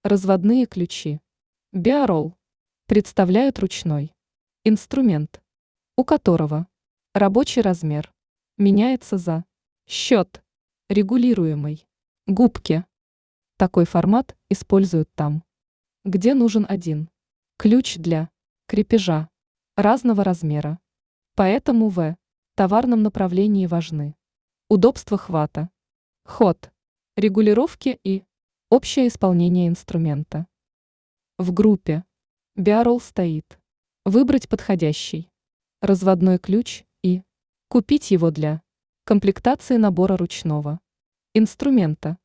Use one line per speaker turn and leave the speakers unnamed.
Разводные ключи. Биорол представляют ручной инструмент, у которого рабочий размер меняется за счет регулируемой губки. Такой формат используют там, где нужен один ключ для крепежа разного размера. Поэтому в товарном направлении важны удобство хвата, ход, регулировки и общее исполнение инструмента. В группе Биорол стоит выбрать подходящий разводной ключ и купить его для комплектации набора ручного инструмента.